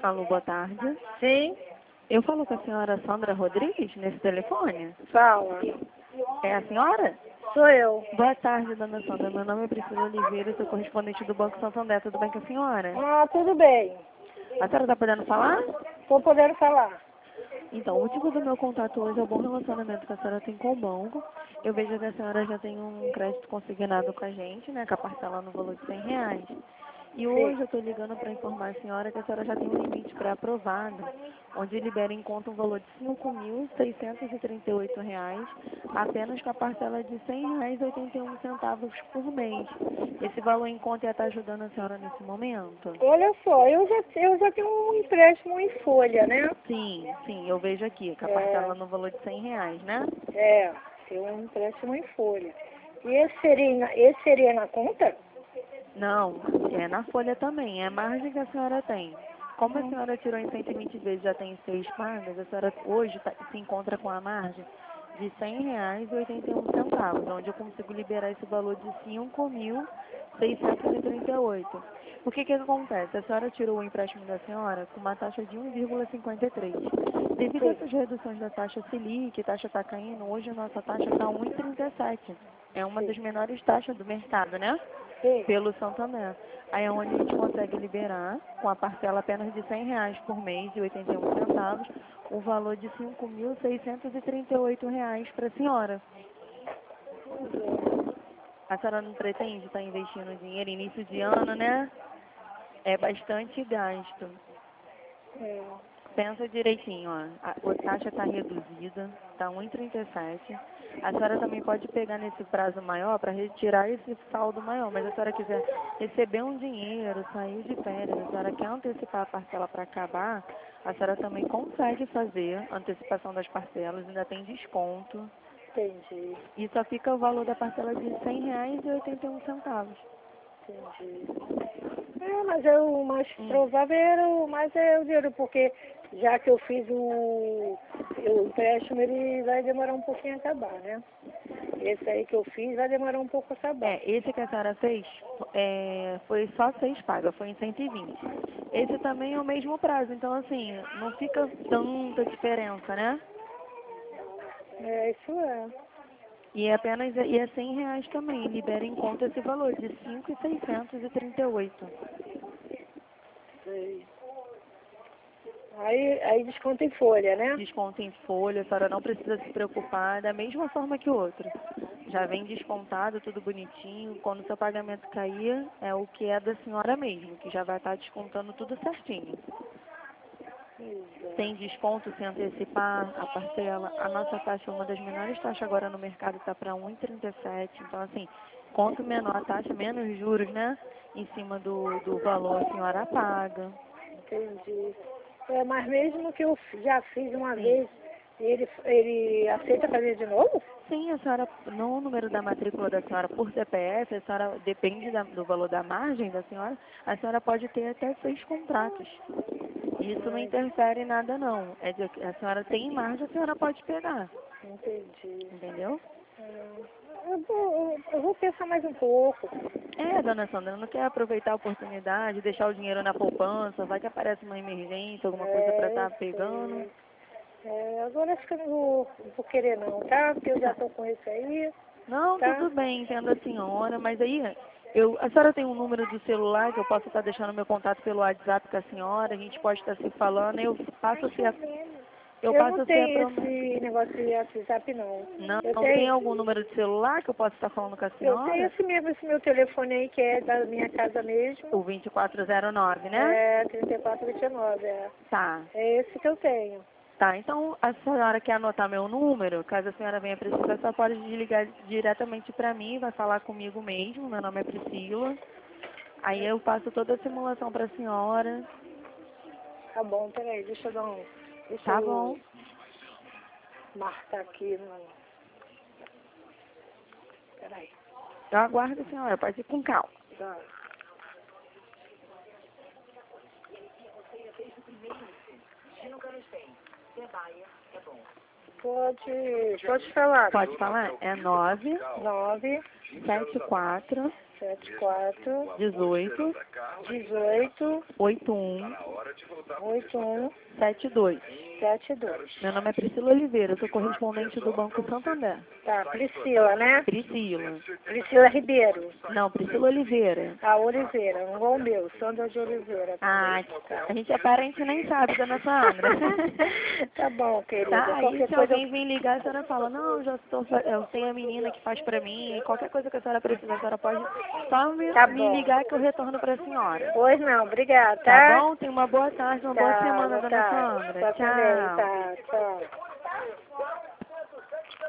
Alô, boa tarde. Sim, Eu falo com a senhora Sandra Rodrigues nesse telefone? fala. É a senhora? Sou eu. Boa tarde, dona Sandra. Meu nome é Priscila Oliveira, sou correspondente do Banco Santander. Tudo bem com a senhora? Ah, tudo bem. A senhora está podendo falar? Estou podendo falar. Então, o motivo do meu contato hoje é o bom relacionamento que a senhora tem com o banco. Eu vejo que a senhora já tem um crédito consignado com a gente, né, com a parcela no valor de R$ 100. E Sim. hoje eu estou ligando para informar a senhora que a senhora já tem um limite pré-aprovado, onde libera em conta um valor de R$ 5.638, apenas com a parcela de R$ 100,81 por mês. Esse valor em conta ia estar ajudando a senhora nesse momento? Olha só, eu já tenho um empréstimo em folha, né? Sim, sim, eu vejo aqui, com a É, parcela no valor de R$ 100, né? tenho um empréstimo em folha. E esse seria na conta? Não, é na folha também, é a margem que a senhora tem. Como a senhora tirou em 120 vezes, já tem 6 pagas, a senhora hoje se encontra com a margem de R$ 100,81, onde eu consigo liberar esse valor de 5.638. O que acontece? A senhora tirou o empréstimo da senhora com uma taxa de 1,53. Devido a Sim, essas reduções da taxa Selic, taxa está caindo, hoje a nossa taxa está 1,37. É uma das sim, menores taxas do mercado, né? sim. Pelo Santander. Aí é onde a gente consegue liberar, com a parcela apenas de R$ 100 por mês e 81 centavos, o valor de R$ 5.638 para a senhora. A senhora não pretende estar investindo dinheiro início de ano, né? É bastante gasto. É. Pensa direitinho, ó. A taxa está reduzida, está 1,37. A senhora também pode pegar nesse prazo maior para retirar esse saldo maior, mas se a senhora quiser receber um dinheiro, sair de férias, a senhora quer antecipar a parcela para acabar, a senhora também consegue fazer antecipação das parcelas, ainda tem desconto. Entendi, E só fica o valor da parcela de R$ 100,81. entendi. Mas o mais Hum. provável é o dinheiro, porque já que eu fiz o empréstimo, ele vai demorar um pouquinho a acabar, né? Esse aí que eu fiz vai demorar um pouco a acabar. Esse que a senhora fez foi só 6 pagas, foi em 120. Esse também é o mesmo prazo, então assim, não fica tanta diferença, né? Isso é. E é R$ 100 também, libera em conta esse valor de 5.638. Sei. Aí desconta em folha, né? Desconto em folha, a senhora não precisa se preocupar, da mesma forma que o outro. Já vem descontado, tudo bonitinho. Quando o seu pagamento cair, é o que é da senhora mesmo, que já vai estar descontando tudo certinho. Tem desconto se antecipar a parcela. A nossa taxa é uma das menores taxas agora no mercado, está para 1,37. Então, assim, quanto menor a taxa, menos juros, né? Em cima do valor a senhora paga. Entendi. Mas mesmo que eu já fiz uma Sim. vez, ele aceita fazer de novo? Sim, a senhora, no número da matrícula da senhora por CPF, a senhora, depende do valor da margem da senhora, a senhora pode ter até 6 contratos. Isso não Ai, interfere em nada, não. A senhora tem margem, a senhora pode pegar. entendi. Entendeu? Eu vou pensar mais um pouco. Dona Sandra, não quer aproveitar a oportunidade, deixar o dinheiro na poupança, vai que aparece uma emergência, alguma coisa para Eu estar pegando. sei. Agora acho que eu não vou querer não, tá? Porque eu já Tá. tô com esse aí, Não, tá? tudo bem, entendo a senhora, mas aí a senhora tem um número do celular que eu posso estar deixando meu contato pelo WhatsApp com a senhora, a gente pode estar se falando, eu Eu passo não a ser a tenho promessa. esse negócio de WhatsApp não. Não, Eu tem tenho, algum número de celular que eu possa estar falando com a eu tenho senhora? esse mesmo, esse meu telefone aí que é da minha casa O mesmo. 2409, né? É 3429, é. Tá. É esse que eu tenho. Tá, então a senhora quer anotar meu número? Caso a senhora venha precisar, só pode desligar diretamente para mim, vai falar comigo mesmo, meu nome é Priscila. Aí eu passo toda a simulação para a senhora. Tá bom, peraí, deixa eu dar um. Deixa Tá eu bom. marcar aqui no. Peraí. Eu aguardo a senhora, pode ir com calma. Tá. Pode falar. Pode falar? É 9, 974 74 18 18 81 81 72. 72. Meu nome é Priscila Oliveira, eu sou correspondente do Banco Santander. Tá, Priscila, né? Priscila. Priscila Ribeiro. Não, Priscila Oliveira. A Oliveira, igual o meu, Sandra de Oliveira. Ah, Tá. a gente é parente e nem sabe, dona Sandra. Tá bom, querida. Tá, aí Qualquer se coisa alguém vir ligar, a senhora fala, não, eu tenho a menina que faz pra mim, qualquer coisa que a senhora precisar, a senhora pode só me Tá bom. ligar que eu retorno pra senhora. Pois não, obrigada, Tá tá? bom? Tenha uma boa tarde, uma Tá, boa semana, boa dona tarde. Sandra. Tá também, Tchau. tá, tchau.